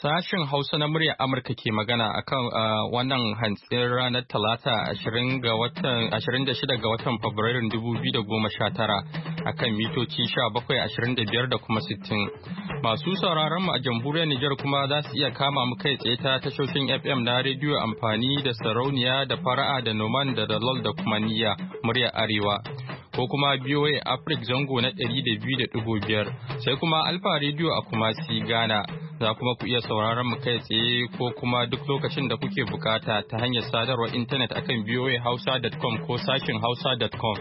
Sashen Hausa na muryar Amurka ke magana akan wannan hantsin ranar Talata 26 ga watan Fabrairun 2019 akan mitoci 1725 da kuma 60. Masu sauraron mu a jamhuriyar Nijar kuma za su iya kama mu kai tsaye ta tashoshin FM na rediyo amfani da Sarauniya da Fara'a da Noman da Dalol da kuma Niyya muryar Arewa. Ko kuma BOA Africa zango na 200.5 sai kuma Alfa Radio a Kumasi Ghana. Za kuma ku iya sauraron mu kai tsaye ko kuma duk lokacin da kuke bukata ta hanyar sadarwar intanet akan voahausa.com ko sashin hausa.com.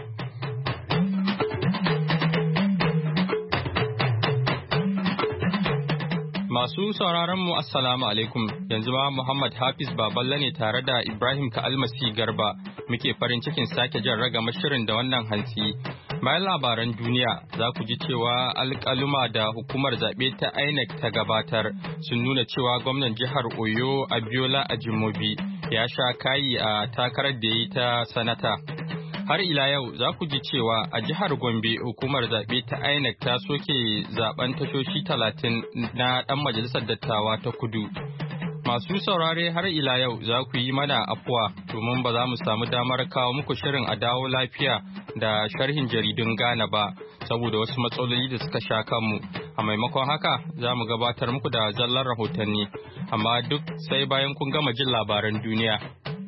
Masu sauraron mu assalamu alaikum, yanzu ma Muhammad Hafiz Baballe ne tare da Ibrahim Ka'almasi Garba muke farin cikin sake jan ragama shirin da wannan hantsi. Bayan labaran duniya za ku ji cewa alƙaluma da hukumar zaɓe ta INEC ta gabatar sun nuna cewa gwamnan jihar Oyo Abiola Ajimobi ya sha kayi a takarar da ya yi ta sanata. Har ila yau za ku ji cewa a jihar Gombe hukumar zaɓe ta INEC ta soke zaben tashoshi 30 na ɗan majalisar dattawa ta kudu. Masu saurare har ila yau za ku yi mana afuwa domin ba za mu samu damar kawo muku shirin a dawo lafiya da sharhin jaridun Ghana ba saboda wasu matsaloli da suka sha kanmu. A maimakon haka za mu gabatar muku da zallar rahotanni, amma duk sai bayan kun gama jin labaran duniya.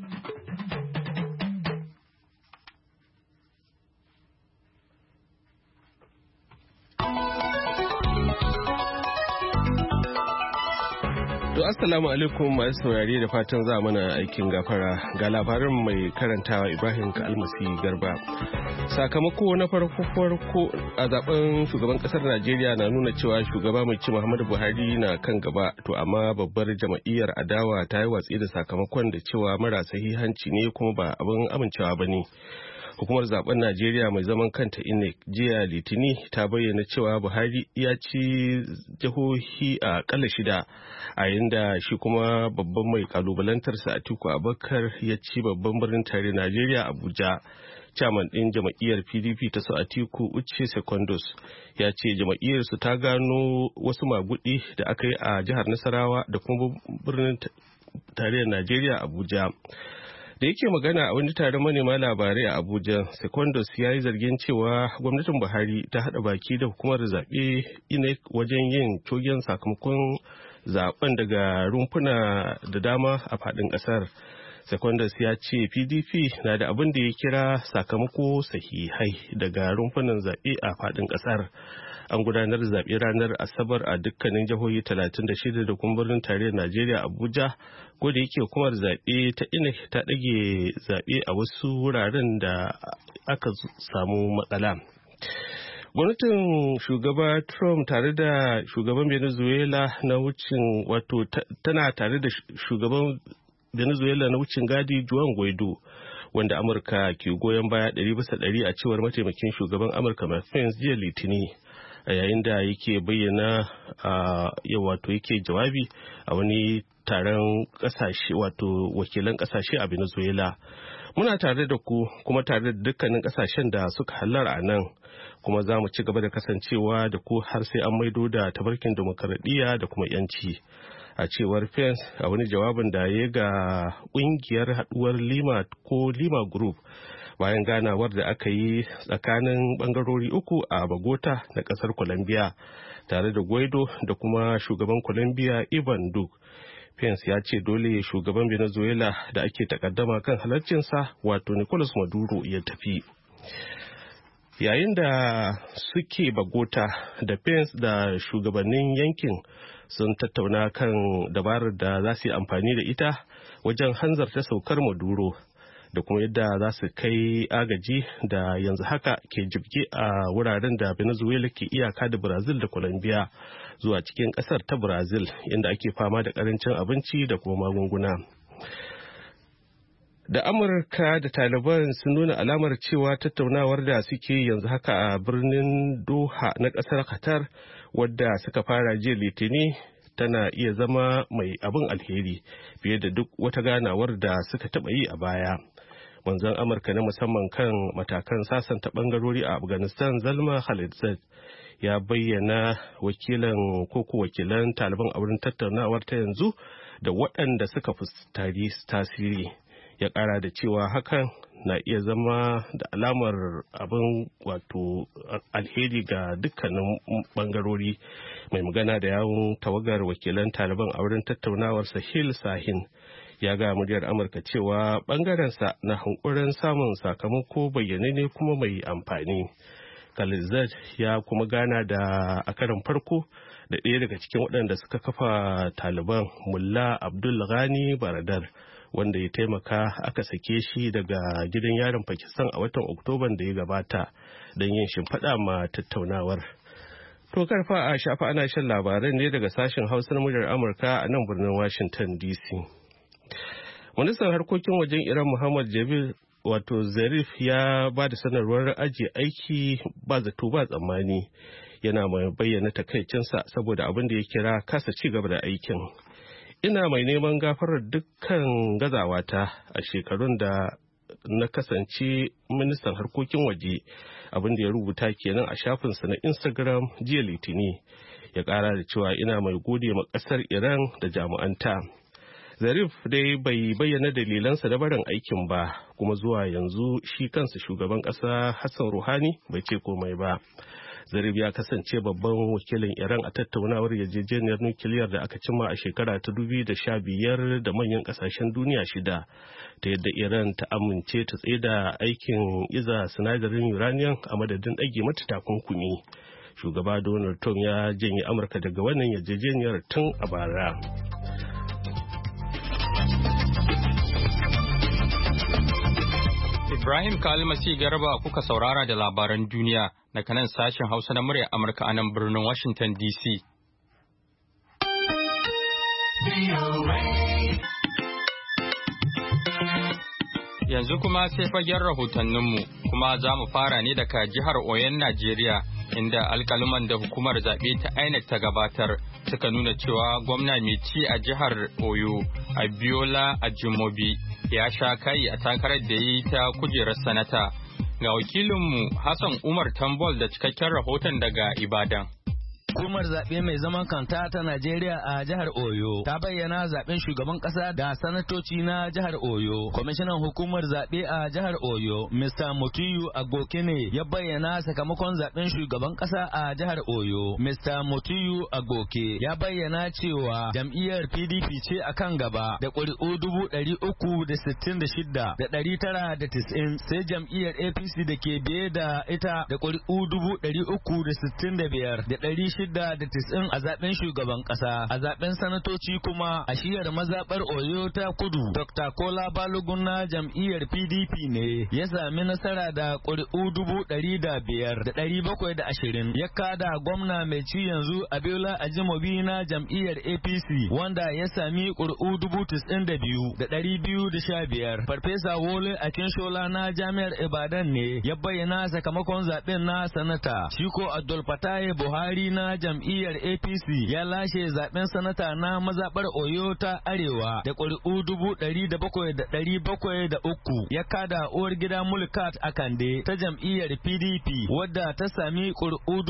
To assalamu alaikum masu saurari da fatan za mana aikin gafara ga labarin mai karantawa Ibrahim Ka'almasi Garba. Sakamako na farko a zaben shugaban kasar Najeriya na nuna cewa shugaba mai ci Muhammadu Buhari na kan gaba, to amma babbar jama'iyyar adawa ta yi watsi da sakamakon da cewa mara sahihanci ne kuma ba abin amincewa ba ne. Hukumar zaben Najeriya mai zaman kanta INEC jiya Litini ta bayyana cewa Buhari ya ci jihohi a kala 6, a yanda shi kuma babban mai kalubalantarsa Atiku Abubakar ya ci babban birnin tare Najeriya Abuja. Chairman ɗin jama'iyyar PDP ta su Atiku Uche Secondus ya ce jama'iyyarsu ta gano wasu magudi da aka yi a jihar Nasarawa da kuma birnin tarayyar Najeriya Abuja. Da yake magana a wani taron manema labarai a Abuja, Secondus ya yi zargin cewa gwamnatin Buhari ta haɗa baki da hukumar zaɓe INEC wajen yin cogen sakamakon zaben daga rumfuna da dama a faɗin ƙasar. Secondus ya ce PDP na da abin da ya kira sakamako sahihai daga rumfunan zaɓe a faɗin ƙasar. An gudanar zaɓe ranar Asabar a dukkanin jihohi 36 da kuma birnin tarayyar Najeriya Abuja, ko da yake hukumar zaɓe ta INEC ta ɗage zaɓe a wasu wuraren da aka samu matsala. Gwamnatin shugaba Trump tare da shugaban Venezuela na wucin tana tare da shugaban Venezuela na wucin gadi Juan Guaido, wanda Amurka ke goyon baya 100% a cewar mataimakin shugaban Amurka Mike Pence jiya Litini, a yayin da yake bayyana yake jawabi a wani taron kasashe wakilan kasashe a Venezuela. Muna tare da ku kuma tare da dukkanin kasashen da suka hallara a nan, kuma za mu ci gaba da kasancewa da ku har sai an maido da tabarkin demokaradiyya da kuma yanci, a cewar Pence a wani jawabin da ya ga kungiyar haduwar Lima Group bayan ganawar da aka yi tsakanin bangarori uku a Bogota na kasar Colombia tare da Guaido da kuma shugaban Colombia Ivan Duque. Pence ya ce dole shugaban Venezuela da ake takaddama kan halarcinsa Nicolas Maduro ya tafi. Yayin da suke Bogota da Pence da shugabannin yankin sun tattauna kan dabarar da za su yi amfani da ita wajen hanzarta saukar Maduro da kuma yadda za su kai agaji da yanzu haka ke jibge a wuraren da Venezuela ke iyaka da Brazil da Colombia zuwa cikin kasar ta Brazil, inda ake fama da karancin abinci da kuma magunguna. Da Amurka da Taliban sun nuna alamar cewa tattaunawar da suke yanzu haka a birnin Doha na kasar Qatar, wadda suka fara jiya Litini, tana iya zama mai abin alheri fiye da duk wata ganawar da suka taɓa yi a baya. Manzon Amurka na musamman kan matakan sasanta bangarori a Afghanistan Zalma Khalilzad ya bayyana wakilan Taliban a wurin tattaunawar ta yanzu da waɗanda suka fi tasiri. Ya ƙara da cewa hakan na iya zama da alamar abin wato alheri ga dukkanin bangarori. Mai magana da yawun tawagar wakilan Taliban a wurin tattaunawar Sahil Sahin ya ga muryar Amurka cewa bangarensa na hankurin samun sakamako bayyananne kuma mai amfani. Khalilzad ya kuma gana da a karin farko da ɗaya daga cikin waɗanda suka kafa Taliban, Mullah Abdul Ghani Baradar, wanda ya taimaka aka sake shi daga gidan yarin Pakistan a watan Oktoban da ya gabata don yin shimfiɗa ma tattaunawar. To karfa a shafa ana shan labaran ne daga sashen Hausa na muryar Amurka a nan birnin Washington DC. Ministan harkokin wajen Iran Muhammad Jabir Zarif ya ba da sanarwar ajiye aiki ba zato ba tsammani, yana mai bayyana takaicinsa saboda abin da ya kira kasa ci gaba da aikin. Ina mai neman gafarar dukkan gazawata a shekarun da na kasance ministan harkokin waje, abin da ya rubuta kenan a shafinsa na Instagram jiya Litini. Ya kara da cewa ina mai gode ma kasar Iran da jami'anta. Zarif dai bai bayyana dalilansa da barin aikin ba, kuma zuwa yanzu shi kansa shugaban ƙasa Hassan Rouhani bai ce komai ba. Zarif ya kasance babban wakilin Iran a tattaunawar yarjejeniyar nukiliyar da aka cimma a shekara ta 2015 da manyan ƙasashen duniya 6, ta yadda Iran ta amince ta tsaida aikin iza sinadarin uranium a madadin ɗage mata takunkumi. Shugaba Donald Trump ya janye Amurka daga wannan yarjejeniyar tun a bara. Ibrahim Kalmasi Garba kuka saurara da labaran duniya daga nan sashen Hausa na muryar Amurka a nan birnin Washington DC. Yanzu kuma sai fagen rahotanninmu, kuma za mu fara ne daga jihar Oyon Najeriya, inda alkaluman da hukumar zaɓe ta INEC ta gabatar suka nuna cewa gwamna mai ci a jihar Oyo, Abiola Ajimobi, ya sha kai a takarar da yi ta kujerar sanata. Ga wakilinmu Hassan Umar Tambol da cikakken rahoton daga Ibadan. Hukumar zaɓe mai zaman kanta ta Najeriya a jihar Oyo ta bayyana zaɓen shugaban ƙasa da sanatoci na jihar Oyo. Kwamishinan hukumar zaɓe a jihar Oyo, Mr. Motiyu Agokene, ya bayyana sakamakon zaɓen shugaban ƙasa a jihar Oyo. Mr. Motiyu Agoke ya bayyana cewa jam'iyyar PDP ce a kan gaba da ƙuri'u 366,990, sai jam'iyyar APC da ke biye da ita da ƙuri'u 365,690 a zaben shugaban kasa. A zaben sanatoci kuma a shiyar mazabar Oyo ta Kudu, Dr. Kola Balogun na jam'iyyar PDP ne ya sami nasara da ƙuri'u 505,720, ya kada gwamna mai ci yanzu Abiola Ajimobi na jam'iyyar APC wanda ya sami ƙuri'u 92,215. Farfesa Wole Akinshola na jami'ar Ibadan ne ya bayyana sakamakon zaben na sanata. Shiko Abdul Fattah Buhari na jam'iyyar APC ya lashe zaben sanata na mazabar Oyo ta Arewa da ƙuri'u 700,703, ya kada uwar gida Mulkat Akande ta jam'iyyar PDP wadda ta sami ƙuri'u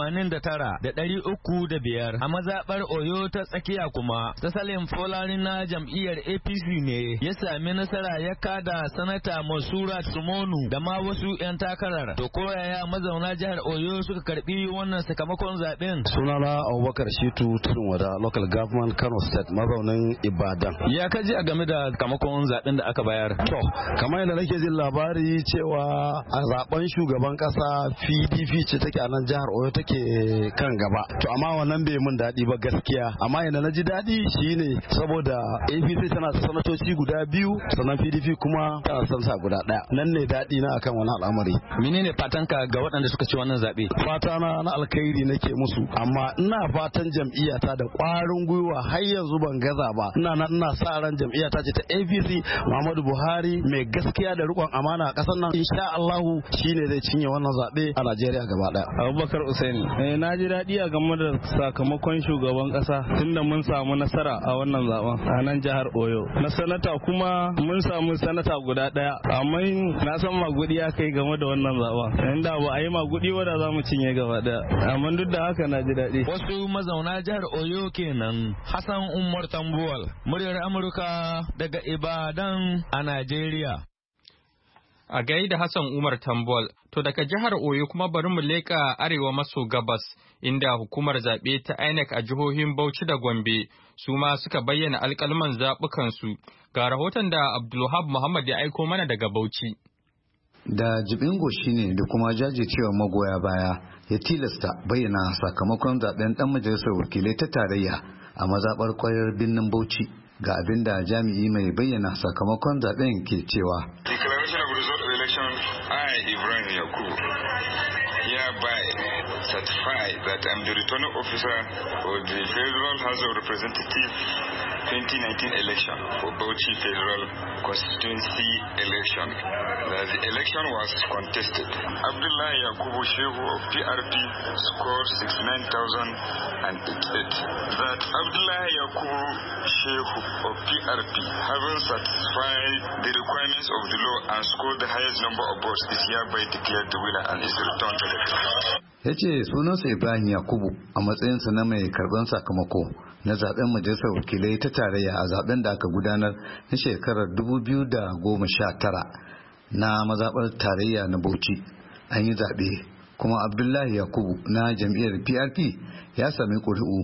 89,305. A mazabar Oyo ta tsakiya kuma ta Salim Folari na jam'iyyar APC ne ya sami nasara, ya kada sanata Masurat Sumonu da ma wasu 'yan takarar. To koyaya mazauna jihar Oyo suka karbi wannan sakamakon zaben? Sunana Abubakar Shitu Tudunwada, local government Kano State, mazaunin Ibadan. Ya kaji a game da sakamakon zaben da aka bayar? To, kamar yadda nake jin labari cewa a zaben shugaban kasa PDP ce take a nan jihar Oyo take kan gaba. To amma wannan bai mun daɗi ba gaskiya. Amma yadda na ji daɗi shine saboda APC tana da sanatoci guda biyu, sannan PDP kuma tana sansa guda ɗaya. Nan ne daɗi na akan wani al'amari. Menene fatanka ga waɗanda suka ci wannan zaɓe? Fata na alkhairi nake musu su, amma ina fatan jam'iyyata da ƙwarin gwiwa har yanzu ban gaza ba, ina sa ran jam'iyyata ce ta APC Muhammadu Buhari mai gaskiya da riƙon amana a ƙasar nan, insha Allahu shine zai cinye wannan zaɓe a Najeriya gaba ɗaya. Abubakar Usaini, na ji daɗi a game da sakamakon shugaban ƙasa tunda mun samu nasara a wannan zaben a nan jihar Oyo. Na sanata kuma mun samu sanata guda ɗaya, amma na san magudi ya kai game da wannan zaben. Inda ba a yi magudi ba da za mu cinye gaba ɗaya, amma duk da haka na ji daɗi. Wasu mazauna jihar Oyo kenan. Hassan Umar Tambuwal, muryar Amurka daga Ibadan a Najeriya. A gaida Hassan Umar Tambuwal, to daga jihar Oyo kuma bari mu leƙa arewa maso gabas, inda hukumar zaɓe ta INEC a jihohin Bauchi da Gombe su ma suka bayyana alƙalman zaɓukansu. Ga rahoton da Abdulwahab Muhammad ya aiko mana daga Bauchi. Da jibingo shine da kuma jajircewa magoya baya ya tilasta bayyana sakamakon zaben dan majalisar wakilai ta tarayya a mazaɓar kwayar birnin Bauchi. Ga abin da jami'i mai bayyana sakamakon zaben ke cewa. Declaration of result of election, I, Ibrahim Yakubu, hereby certify that I am the returning officer of the Federal House of Representatives 2019 election for Bauchi Federal Constituency election. That the election was contested. Abdullah Yakubu Shehu of PRP scored 69,088. That Abdullah Yakubu Shehu of PRP, having satisfied the requirements of the law and scored the highest number of votes, is hereby declared the winner and is returned elected. Ya ce sunansa Ibrahim Yakubu a matsayinsa na mai karban sakamako na zaben majalisar wakilai ta tarayya a zaben da aka gudanar na shekarar 2019 na mazaɓar tarayya na Bauchi. An yi zaɓe kuma Abdullahi Yakubu na jam'iyyar PRP ya sami ƙuri'u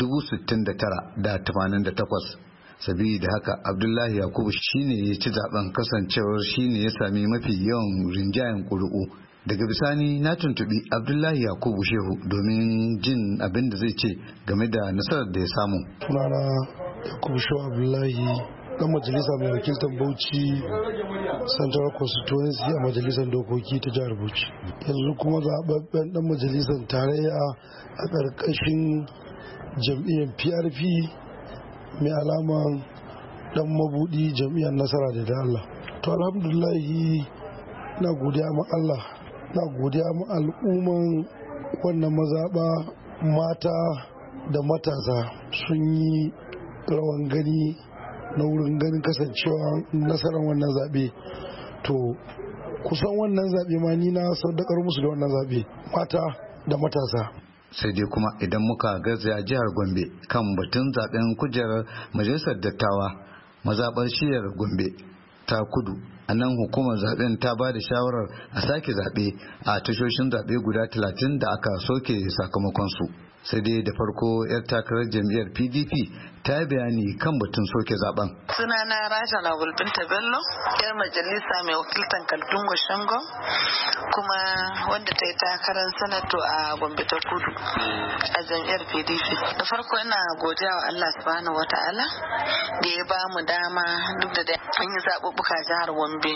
69,088. Sabida haka Abdullahi Yakubu shine ya ci zaben, kasancewar shine ya sami mafi yawan rinjayen ƙuri'u. Daga bisani na tuntubi Abdullahi Yakubu Shehu domin jin abin da zai ce game da nasarar da ya samu. Sunana Yakubu Shehu Abdullahi, dan majalisa mai wakiltar Bauchi Central Constituency a majalisar dokoki ta jihar Bauchi. Yanzu kuma zaɓaɓɓen dan majalisar tarayya a ƙarƙashin jam'iyyar PRP mai alaman dan mabudi jam'iyyar nasara da Allah. To alhamdulillahi na godiya ma Allah, na godiya ma al'umman wannan mazaɓa, mata da matasa sun yi rawan gani na wurin ganin kasancewa nasarar wannan zaɓe. To kusan wannan zaɓe ma ni na saudakar musu da wannan zaɓe, mata da matasa. Sai dai kuma idan muka garzaya jihar Gombe kan batun zaben kujerar majalisar dattawa mazaɓar shiyar Gombe ta kudu, a nan hukumar zaben ta ba da shawarar a sake zaɓe a tashoshin zaɓe guda 30 da aka soke sakamakonsu. Sai dai da farko 'yar takarar jam'iyyar PDP ta yi bayani kan batun soke zaben. Sunana Raja Lawal Binta Bello, 'yar majalisa mai wakiltan Kaltungo Shango, kuma wanda ta yi takarar sanato a Gombe ta Kudu a jam'iyyar PDP. Da farko ina godiya wa Allah subhanahu wata'ala da ya ba mu dama, duk da an yi zaɓuɓɓuka jihar Gombe.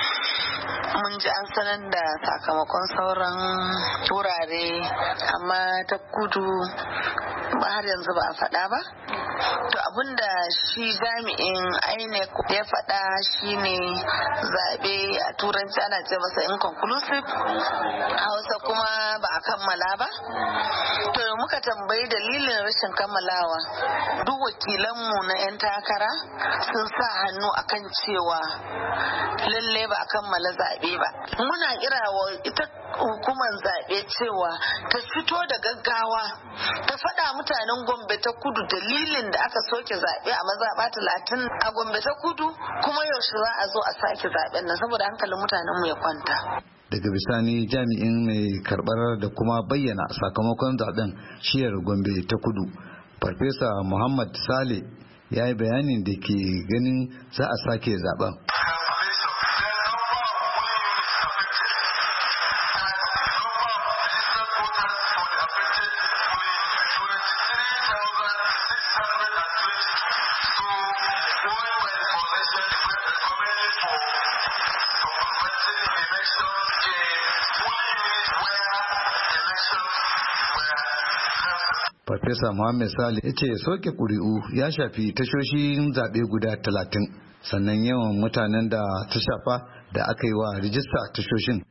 Mun ji an sanar da sakamakon sauran wurare, amma ta kudu har yanzu ba a faɗa ba. To abinda shi jami'in INEC ya faɗa shine zaɓe a turanci ana ce masa inconclusive, a Hausa kuma ba a kammala ba. To muka tambayi dalilin rashin kammalawa, duk wakilanmu na 'yan takara sun sa hannu akan cewa lalle ba a kammala zaɓe ba. Muna kira wa ita hukumar zaɓe cewa ta fito da gaggawa ta faɗa mutanen Gombe ta Kudu dalilin da aka soke zaɓe a mazaɓa 30 a Gombe ta Kudu, kuma yaushe za a zo a sake zaɓen nan, saboda hankalin mutanen mu ya kwanta. Daga bisani jami'in mai karɓar da kuma bayyana sakamakon zaɓen shiyar Gombe ta Kudu, Farfesa Muhammad Sale, ya yi bayanin da ke ganin za a sake zaɓen. Farfesa Muhammad Salih ya ce soke ƙuri'u ya shafi tashoshin zaɓe guda 30, sannan yawan mutanen da ta shafa da aka yi wa rijista tashoshin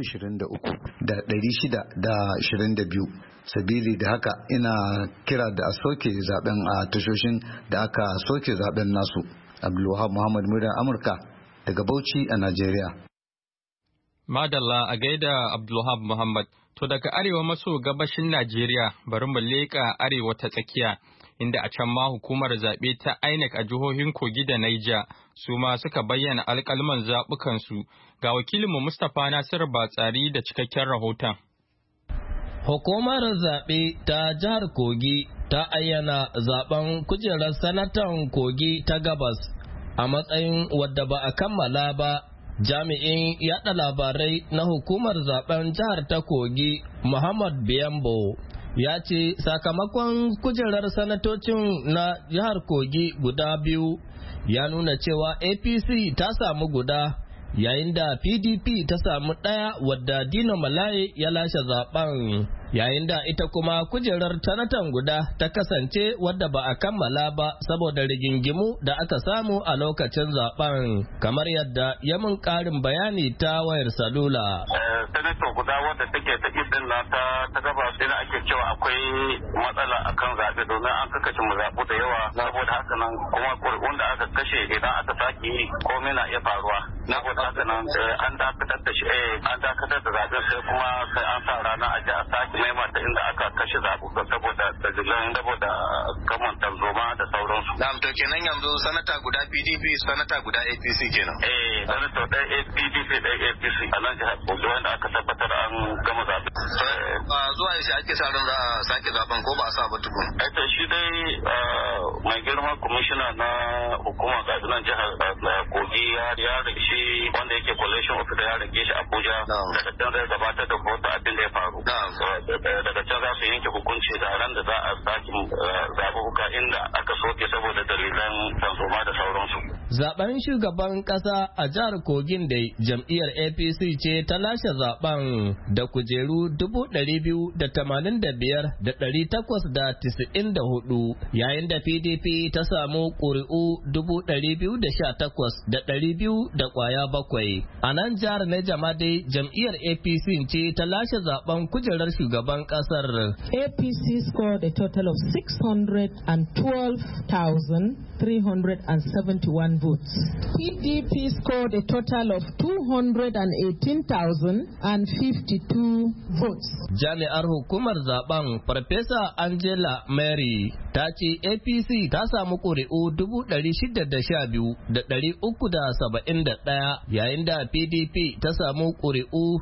23,622. Sabili da haka ina kira da a soke zaben a tashoshin da aka soke zaben nasu. Abdulwahab Muhammad Muda, Amurka daga Bauchi a Najeriya. Madalla a gaida Abdulwahab Muhammad. To daga arewa maso gabashin Najeriya bari mu leƙa arewa ta tsakiya, inda a can ma hukumar zaɓe ta INEC a jihohin Kogi da Niger su ma suka bayyana alƙalman zaɓukansu. Ga wakilinmu Mustapha Nasiru Batsari da cikakken rahoton. Hukumar zaɓe ta jihar Kogi ta ayyana zaɓen kujerar sanatan Kogi ta gabas a matsayin wadda ba a kammala ba. Jami'in yaɗa labarai na hukumar zaben jihar ta Kogi, Muhammad Biyambo, ya ce sakamakon kujerar sanatocin na jihar Kogi guda biyu ya nuna cewa APC ta samu guda, yayin da PDP ta samu ɗaya wadda Dino Malaye ya lashe zaben. Yayin da ita kuma kujerar sanatan guda ta kasance wadda ba a kammala ba saboda rigingimu da aka samu a lokacin zaben, kamar yadda ya mun karin bayani ta wayar salula. Sanato guda wadda take ta idin na ta gaba sai da ake cewa akwai matsala akan zaɓe domin an kakashe mazaɓu da yawa, saboda haka nan kuma ƙuri'un da aka kashe idan aka sake yi komai na iya faruwa. Saboda haka nan an dakatar da shi an dakatar da zaɓen sai kuma sai an sa rana a ji a sake mata inda aka kashe zaɓuɓɓu saboda dalilan saboda gaman tarzoma da sauransu. Na'am, to kenan yanzu sanata guda PDP sanata guda APC kenan. Sanata ɗaya PDP ɗaya APC a nan jihar Kogi wanda aka tabbatar an gama zaɓe. Zuwa yaushe ake sa ran za a sake zaɓen ko ba a sa ba tukun? To shi dai mai girma kwamishina na hukumar zaɓe nan jihar Kogi ya rage shi wanda yake collation officer ya rage shi Abuja daga can zai gabatar da kotu abin da ya faru. Daga can za su yanke hukunci da ran da za a sake zaɓuɓɓuka inda aka soke saboda dalilan tarzoma da sauransu. Zaben shugaban kasa a jihar Kogin da jam'iyyar APC ce ta lashe zaben da kujeru 285,894 yayin da PDP ta samu ƙuri'u 218,200 da ƙwaya bakwai. A nan jihar Neja ma dai jam'iyyar APC ce ta lashe zaben kujerar shugaban kasar. APC scored a total of 612,371 votes. PDP scored a total of 218,052 votes. Jami'ar hukumar zaben Farfesa Angela Mary ta ce APC ta samu ƙuri'u 612,371 yayin da PDP ta samu ƙuri'u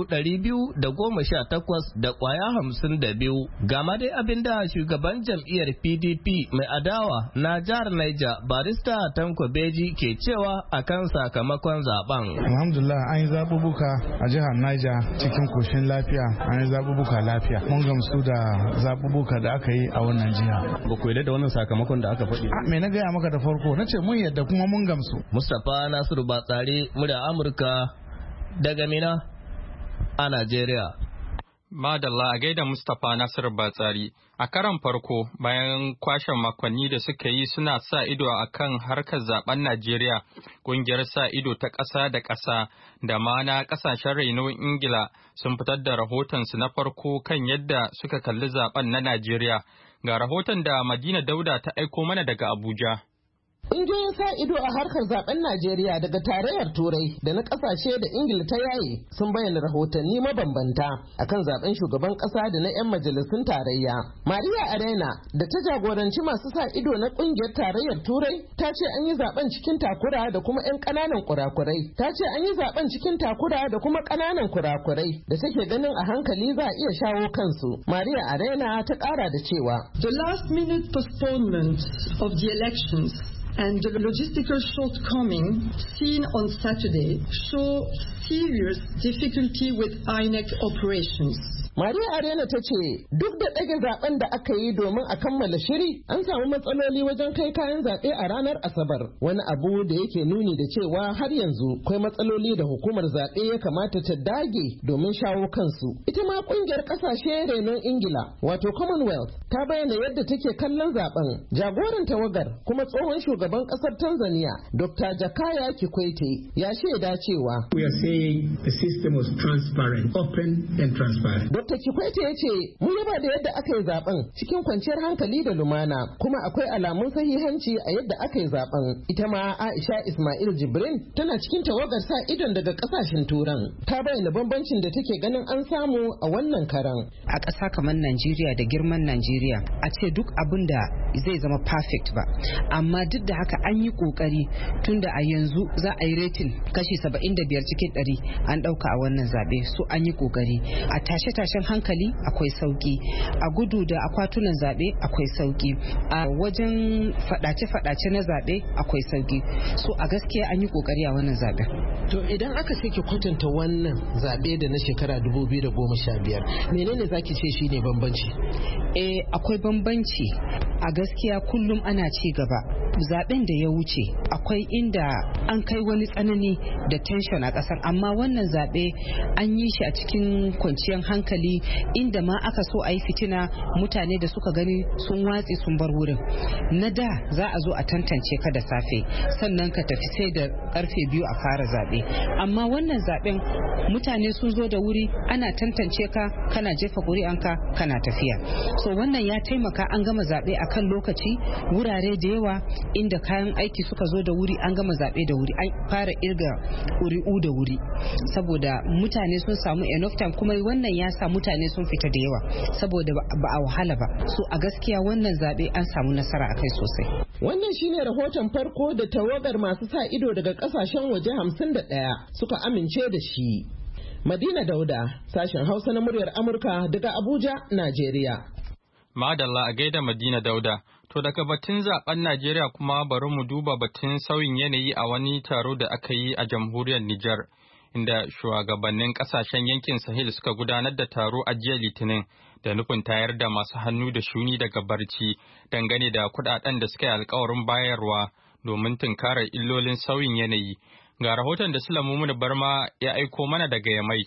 218,000 da ƙwaya 52. Gama dai abinda shugaban jam'iyyar PDP mai adawa na jihar Niger barista Tanko Beji ke cewa akan sakamakon zaben. Alhamdulillah an yi zaɓuɓɓuka a jihar Niger cikin koshin lafiya, an yi zaɓuɓɓuka lafiya. Mun gamsu da zaɓuɓɓuka da aka yi a wannan jiha. Ba ku yarda da wannan sakamakon da aka faɗi? Me na gaya maka da farko, na ce mun yarda kuma mun gamsu. Mustapha Nasiru Batsari, murya Amurka daga Mina a Najeriya. Madalla a gaida Mustapha Nasiru Batsari. A karan farko bayan kwashe makonni da suka yi suna sa ido a kan harkar zaben Najeriya, ƙungiyar sa ido ta ƙasa da ƙasa da ma na ƙasashen rainon Ingila sun fitar da rahotonsu na farko kan yadda suka kalli zaben na Najeriya. Ga rahoton da Madina Dauda ta aiko mana daga Abuja. Ƙungiyoyin sa ido a harkar zaben Najeriya daga tarayyar Turai da na ƙasashe da Ingila ta yaye sun bayyana rahotanni mabambanta akan zaben shugaban ƙasa da na 'yan majalisun tarayya. Maria Arena da ta jagoranci masu sa ido na ƙungiyar tarayyar Turai ta ce an yi zaben cikin takura da kuma 'yan ƙananan kurakurai. Ta ce an yi zaben cikin takura da kuma ƙananan kurakurai da take ganin a hankali za a iya shawo kansu. Maria Arena ta ƙara da cewa. The last minute postponement of the elections and the logistical shortcoming seen on Saturday show serious difficulty with INEC operations. Maria Arena ta ce duk da ɗage zaben da aka yi domin a kammala shiri an samu matsaloli wajen kai kayan zaɓe a ranar Asabar, wani abu da yake nuni da cewa har yanzu akwai matsaloli da hukumar zaɓe ya kamata ta dage domin shawo kansu. Ita ma ƙungiyar ƙasashe renon Ingila wato Commonwealth ta bayyana yadda take kallon zaben. Jagoran tawagar kuma tsohon shugaban ƙasar Tanzania Dr. Jakaya Kikwete ya shaida cewa we are saying the system was transparent, open and transparent. Dr. Kikwete ya ce mun yaba da yadda aka yi zaben cikin kwanciyar hankali da lumana kuma akwai alamun sahihanci a yadda aka yi zaben. Ita ma Aisha Ismail Jibrin tana cikin tawagar sa idon daga kasashen turan. Ta bayyana bambancin da take ganin an samu a wannan karan. A ƙasa kamar Najeriya da girman Najeriya a ce duk abin da zai zama perfect ba, amma duk da haka an yi kokari tunda a yanzu za a yi rating kashi 75 cikin 100 an dauka a wannan zabe, so an yi kokari. A tashe-tashen hankali akwai sauki, a gudu da akwatunan zabe akwai sauki, a wajen fadace-fadace na zabe akwai sauki, so a gaskiya an yi kokari a wannan zabe. To idan aka ce ki kwatanta wannan zabe da na shekara 2015 menene zaki ce shine bambanci? Akwai bambanci. A gaskiya kullum ana ci gaba. Zaben da ya wuce akwai inda an kai wani tsanani da tension a kasar, amma wannan zabe an yi shi a cikin kwanciyar hankali inda ma aka so a yi fitina mutane da suka gani sun watse sun bar wurin. Na da za a zo a tantance ka da safe sannan ka tafi sai da karfe 2 a fara zabe, amma wannan zaben mutane sun zo da wuri ana tantance ka kana jefa ƙuri'anka kana tafiya. So wannan ya taimaka an gama zabe akan lokaci wurare da yawa inda kayan aiki suka zo da wuri an gama zabe da wuri, an fara irga ƙuri'u da wuri saboda mutane sun samu enough time, kuma wannan ya sa mutane sun fita da yawa saboda ba a wahala ba. So a gaskiya wannan zabe an samu nasara akai sosai. Wannan shine rahoton farko da tawagar masu sa ido daga kasashen waje 51 suka amince da shi. Madina Dauda, sashen Hausa na muryar Amurka daga Abuja, Najeriya. Madalla a gaida Madina Dauda. To daga batun zaben Najeriya kuma bari mu duba batun sauyin yanayi a wani taro da aka yi a jamhuriyar Nijar, inda shugabannin kasashen yankin Sahel suka gudanar da taro a jiya Litinin da nufin tayar da masu hannu da shuni daga barci dangane da kudaden da suka yi alkawarin bayarwa domin tunkarar illolin sauyin yanayi. Ga rahoton da Sulamu Barma ya aiko mana daga Yamai.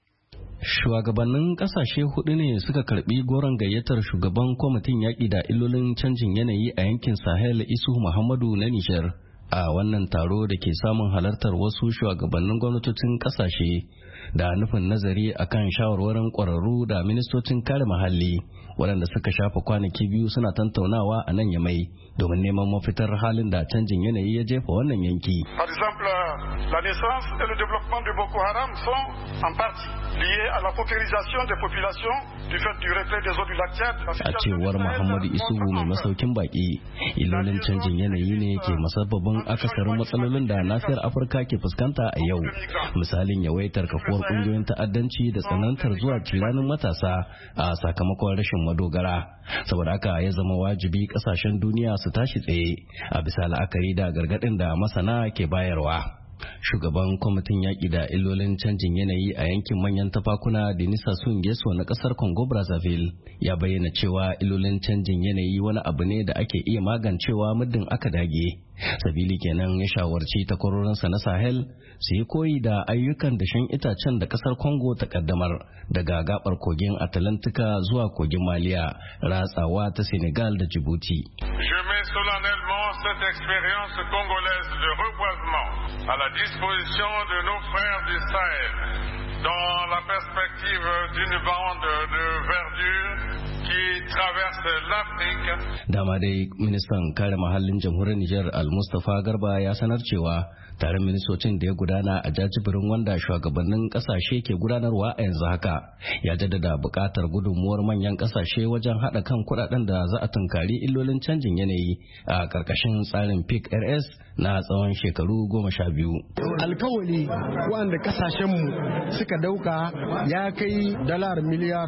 Shugabannin kasashe hudu ne suka karbi goron gayyatar shugaban kwamitin yaƙi da illolin canjin yanayi a yankin Sahel Isu Muhammadu na Nijar a wannan taro da ke samun halartar wasu shugabannin gwamnatocin kasashe da nufin nazari akan shawarwarin ƙwararru da ministocin kare muhalli waɗanda suka shafa kwanaki biyu suna tantaunawa a nan Yamai domin neman mafitar halin da canjin yanayi ya jefa wannan yanki. Par exemple, la naissance et le développement de Boko Haram sont en partie liés à la paupérisation des populations du fait du retrait des eaux du lac Tchad. A cewar Muhammadu Isubu mai masaukin baki, illolin canjin yanayi ne ke musabbabin akasarin matsalolin da nafiyar Afirka ke fuskanta a yau. Misalin yawaitar kafuwar kungiyoyin ta'addanci da tsanantar zuwa ciranin matasa a sakamakon rashin madogara. Saboda haka ya zama wajibi kasashen duniya su tashi tsaye a bisa la'akari da gargadin da masana ke bayarwa. Shugaban kwamitin yaƙi da illolin canjin yanayi a yankin manyan tafakuna Denisa Sungeso na ƙasar Congo Brazzaville ya bayyana cewa illolin canjin yanayi wani abu ne da ake iya magancewa muddin aka dage. Sabili kenan ya shawarci takwarorinsa na Sahel su yi koyi da ayyukan dashen itacen da ƙasar Congo ta kaddamar daga gabar kogin Atlantika zuwa kogin Maliya, ratsawa ta Senegal da Djibouti. Je mets solennellement cette expérience congolaise de reboisement à la disposition de nos frères du Sahel dans la perspective d'une bande de verdure qui traverse l'Afrique. Dama dai ministan kare muhallin jamhuriyar Nijar Al-Mustapha Garba ya sanar cewa taron ministocin da ya gudana a jajibirin wanda shugabannin kasashe ke gudanarwa a yanzu haka ya jaddada buƙatar gudunmuwar manyan kasashe wajen haɗa kan kuɗaɗen da za a tunkari illolin canjin yanayi a ƙarƙashin tsarin PIC-RS na tsawon shekaru 12. Alkawali wanda kasashenmu suka dauka ya kai dalar miliyar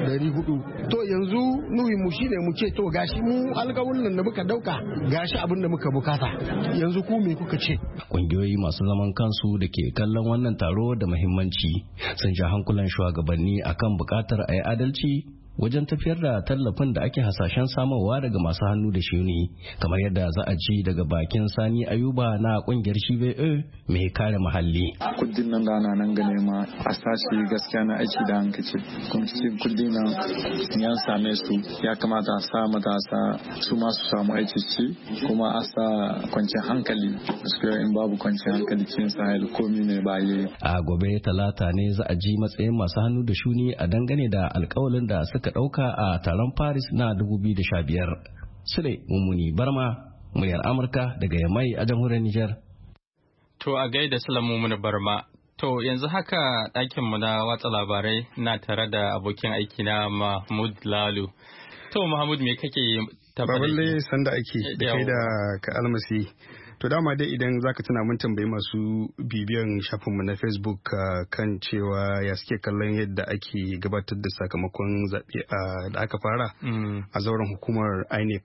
400. To yanzu nuhinmu shine mu ce to gashi mu alkawalin da muka dauka gashi abin da muka bukata. Yanzu ku me kuka ce? kungiyoyi masu zaman kansu da ke kallon wannan taro da muhimmanci sun ja hankulan shugabanni akan bukatar a yi adalci wajen tafiyar da tallafin da ake hasashen samarwa daga masu hannu da shuni, kamar yadda za a ji daga bakin Sani Ayuba na kungiyar CBA mai kare muhalli. Kudin nan da ana nan gane ma a sashi gaskiya na aiki da hankaci, kuma cikin kudin nan yan same su ya kamata a sa matasa su masu samu aiki ci, kuma a sa kwanciyar hankali, gaskiya in babu kwanciyar hankali cikin sahel komi ne baye. A gobe talata ne za a ji matsayin masu hannu da shuni a dangane da alkawalin da suka ɗauka a taron Paris na 2015. Sule Mummuni Barma, muryar Amurka daga Yamai a jamhuriyar Nijar. To a gaida Sule Mummuni Barma. To yanzu haka ɗakinmu na watsa labarai na tare da abokin aiki na Mahmud Lalu. To Mahmud me kake tabbata? Baballe sanda ake da kai da ka almasi. To dama dai idan zaka tuna mun tambayi masu bibiyan shafinmu na Facebook kan cewa ya suke kallon yadda ake gabatar da sakamakon zaɓe da aka fara a zauren hukumar INEC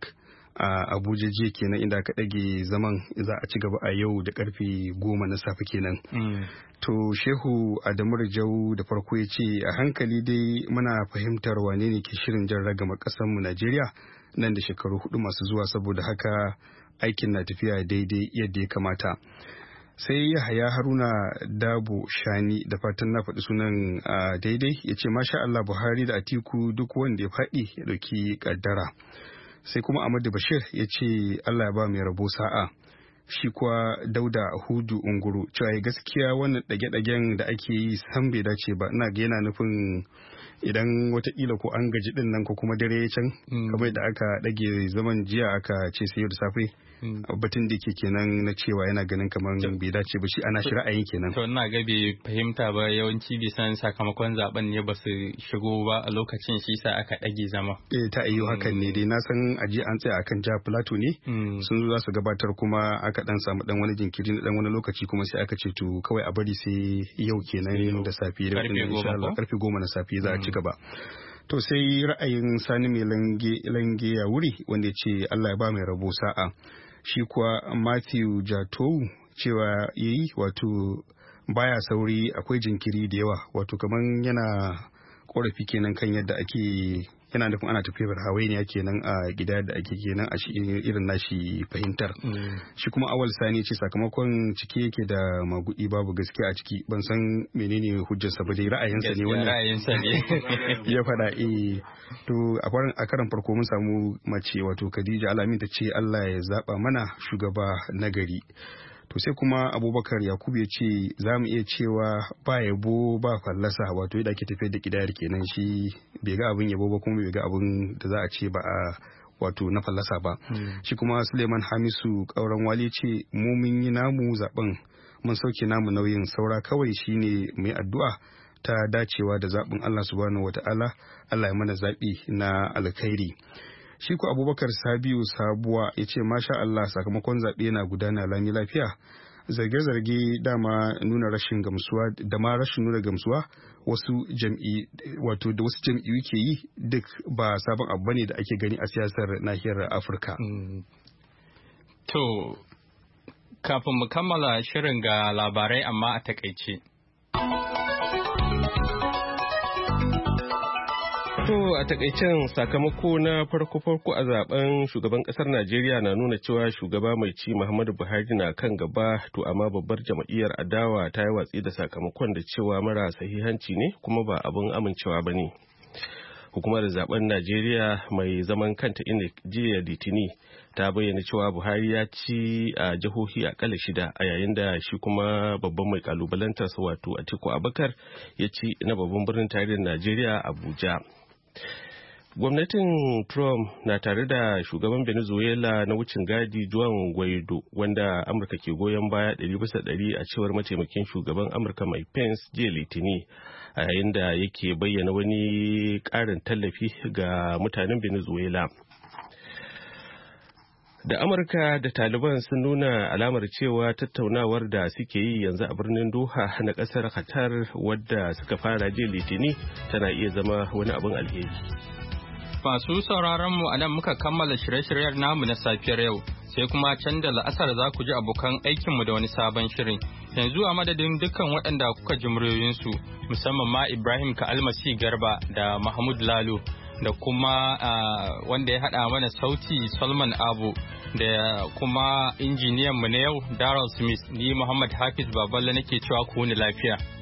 a Abuja jiya kenan, inda aka ɗage zaman za a ci gaba a yau da karfe 10 na safe kenan. To Shehu Adamu Rajau da farko ya ce a hankali dai muna fahimtar wane ne ke shirin jan ragama ƙasarmu Najeriya nan da shekaru 4 masu zuwa, saboda haka aikin na tafiya daidai yadda ya kamata. Sai Yahaya Haruna Dabo Shani, da fatan na faɗi sunan daidai, ya ce masha Allah Buhari da Atiku duk wanda ya faɗi ya ɗauki ƙaddara. Sai kuma Ahmadu Bashir ya ce Allah ya ba mai rabo sa'a. Shi kuwa Dauda Hudu Unguru cewa gaskiya wannan ɗage-ɗagen da ake yi san bai dace ba, ina ga yana nufin idan watakila ko an gaji din nan ko kuma dare ya can kamar da aka dage zaman jiya aka ce sai yau da safe batun da ke kenan na cewa yana ganin kamar bai dace ba, shi ana shi ra'ayin kenan. To ina ga bai fahimta ba, yawanci bai san sakamakon zaben ne ba su shigo ba a lokacin, shi sa aka dage zama. Ta ayyu hakan ne dai, na san aje an tsaya akan jihar Plateau ne sun zo za su gabatar, kuma aka dan samu dan wani jinkiri na dan wani lokaci, kuma sai aka ce to kawai a bari sai yau kenan da safe da insha Allah karfe 10 na safe za a ci gaba. To sai ra'ayin Sani mai lange ya wuri wanda ya ce Allah ya ba mai rabo sa'a. Shi kuwa Matthew Jatou cewa yayi wato baya sauri, akwai jinkiri da yawa, wato kaman yana korafi kenan kan yadda ake, yana nufin ana tafiyar hawainiya kenan a gida da ake kenan a irin nashi fahimtar. Shi kuma Awal Sani ce sakamakon cike yake da magudi, babu gaskiya a ciki, ban san menene hujjarsa ba dai, ra'ayinsa ne wannan ya faɗa. To a karan farko mun samu mace wato Khadija Alamin ta ce Allah ya zaba mana shugaba nagari. To sai kuma Abubakar Yakubu ya ce za mu iya cewa ba yabo ba fallasa, wato yadda ake tafiyar da kidayar kenan, shi bai ga abin yabo ba kuma bai ga abin da za a ce ba a wato na fallasa ba. Shi kuma Suleiman Hamisu Kauran Wali ce mu mun yi namu zaben, mun sauke namu nauyin, saura kawai shine mai addu'a ta dacewa da zaɓin Allah subhanahu wata'ala, Allah ya mana zaɓi na alkhairi. Shi ku Abubakar Sabiu Sabuwa ya ce masha Allah sakamakon zaɓe na gudana lami lafiya, zarge-zarge dama nuna rashin gamsuwa da ma rashin nuna gamsuwa wasu jam'iyyu ke yi duk ba sabon abu bane da ake gani a siyasar nahiyar Afirka. To kafin mu kammala shirin ga labarai amma a takaice. To a takaicen sakamako na farko a zaben shugaban kasar Najeriya na nuna cewa shugaba mai ci Muhammadu Buhari na kan gaba, to amma babbar jam'iyyar adawa ta yi watsi da sakamakon da cewa mara sahihanci ne kuma ba abin amincewa ba ne. Hukumar zaben Najeriya mai zaman kanta inda jiya Litini ta bayyana cewa Buhari ya ci a jihohi akalla 6, a yayin da shi kuma babban mai kalubalantarsa wato Atiku Abubakar ya ci na babban birnin tarihin Najeriya Abuja. Gwamnatin Trump na tare da shugaban Venezuela na wucin gadi Juan Guaido, wanda Amurka ke goyon baya 100% a cewar mataimakin shugaban Amurka Mike Pence jiya Litini, a yayin da yake bayyana wani ƙarin tallafi ga mutanen Venezuela. Da Amurka da Taliban sun nuna alamar cewa tattaunawar da suke yi yanzu a birnin Doha na ƙasar Qatar, wadda suka fara jiya Litini, tana iya zama wani abin alheri. Masu sauraron mu a nan muka kammala shirye-shiryen namu na safiyar yau, sai kuma can da la'asar za ku ji abokan aikinmu da wani sabon shirin. Yanzu a madadin dukkan waɗanda kuka ji muryoyinsu musamman ma Ibrahim Ka'almasi Garba da Mahmud Lalo da kuma wanda ya haɗa mana sauti Salman Abu da kuma injiniyanmu na yau Darrell Smith, ni Muhammad Hafiz Baballe nake cewa ku wuni lafiya.